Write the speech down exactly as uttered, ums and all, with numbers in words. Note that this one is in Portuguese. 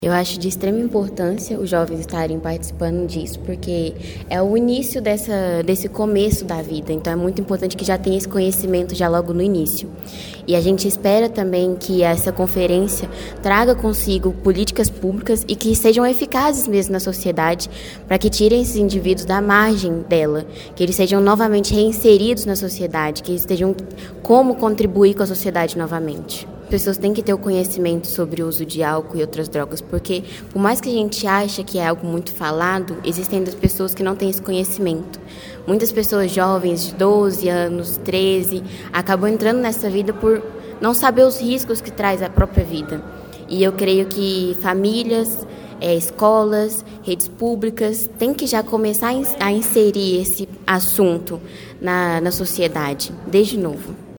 Eu acho de extrema importância os jovens estarem participando disso, porque é o início dessa, desse começo da vida. Então é muito importante que já tenha esse conhecimento já logo no início. E a gente espera também que essa conferência traga consigo políticas públicas e que sejam eficazes mesmo na sociedade, para que tirem esses indivíduos da margem dela, que eles sejam novamente reinseridos na sociedade, que eles estejam como contribuir com a sociedade novamente. As pessoas têm que ter o conhecimento sobre o uso de álcool e outras drogas, porque por mais que a gente ache que é algo muito falado, existem ainda pessoas que não têm esse conhecimento. Muitas pessoas jovens de doze anos, treze, acabam entrando nessa vida por não saber os riscos que traz a própria vida. E eu creio que famílias, é, escolas, redes públicas têm que já começar a inserir esse assunto na, na sociedade, desde novo.